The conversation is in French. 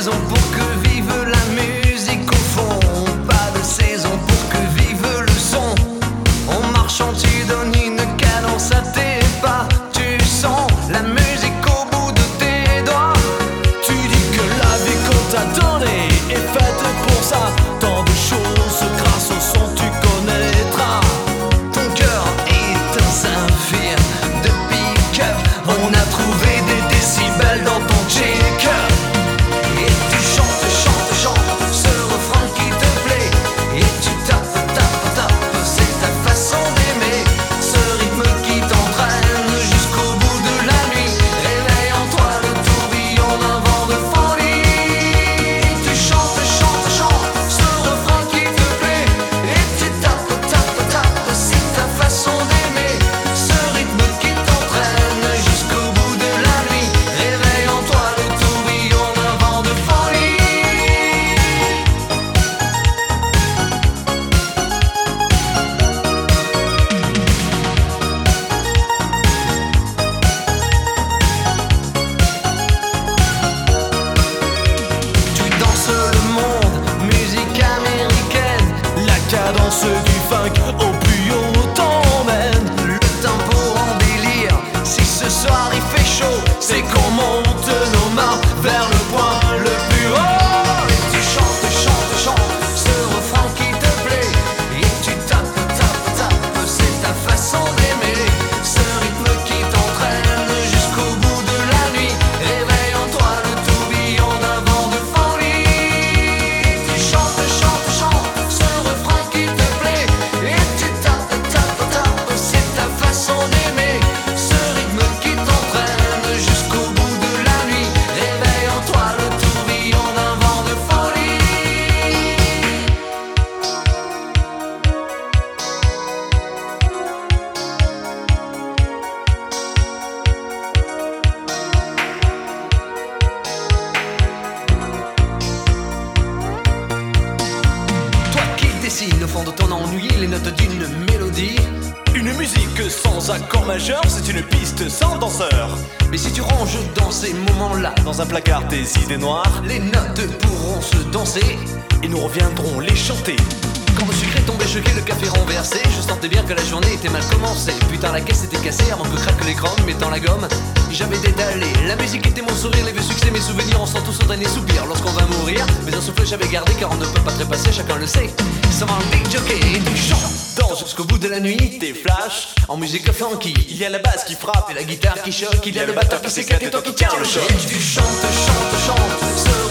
saison pour que vive la musique au fond. Pas de saison pour que vive le son. En marchant tu donnes une cadence à tes pas. Tu sens la musique au bout de tes doigts. Tu dis que la vie qu'on t'a donnée est faite pour ça. Tant de choses grâce au son tu connaîtras. Ton cœur est un saphir de pick-up. On a trouvé des décibels dans ton check-up. Et tu chantes, chantes, chantes ce refrain qui te plaît. Et tu tapes, tapes, tapes, c'est ta façon d'aimer. Ce rythme qui t'entraîne jusqu'au bout de la nuit. Réveille en toi le tourbillon d'un vent de folie. Et tu chantes, chantes, chantes ce refrain qui te plaît. Et tu tapes, tapes, tapes, c'est ta façon d'aimer. Ce rythme qui t'entraîne jusqu'au bout de la nuit. Réveille en toi le tourbillon d'un vent de folie. Tu danses le monde, musique américaine. La cadence du funk au plus haut t'emmène. Le tempo en délire. Si ce soir il fait chaud, C'est qu'on monte nos mains vers le point le plus haut. et tu chantes, chantes, chantes ce refrain qui te plaît. Et tu tapes, tapes, tapes, c'est ta façon d'aimer. Ce rythme qui t'entraîne jusqu'au bout de la nuit. Réveille en toi le tourbillon d'un vent de folie. Et tu chantes, chantes, chantes ce refrain qui te plaît. Et tu tapes, tapes, tapes, c'est ta façon d'aimer. Ce rythme qui t'entraîne jusqu'au bout de la nuit. Réveille en toi le tourbillon d'un vent de folie. Toi qui dessines au fond de ton ennui les notes d'une mélodie. Une musique sans accord majeur, c'est une piste sans danseur. Mais si tu ranges dans ces moments-là, Dans un placard des idées noires, les notes pourront se danser. et nous reviendrons les chanter. Quand le sucré tombait choqué, le café renversé, je sentais bien que la journée était mal commencée. Putain, la caisse était cassée avant que craque l'écran, mettant la gomme. J'avais dédalé, la musique était mon sourire, les vieux succès, mes souvenirs, on sent tous au dernier soupir lorsqu'on va mourir. Mais un souffle j'avais gardé car on ne peut pas trépasser, chacun le sait. Ça va un big jockey et tu chantes, danse jusqu'au bout de la nuit. Des flashs, En musique funky, il y a la basse qui frappe et la guitare qui choque, il y a le batteur qui s'éclate et toi qui tiens le choc. Et tu chantes, chantes, chantes ce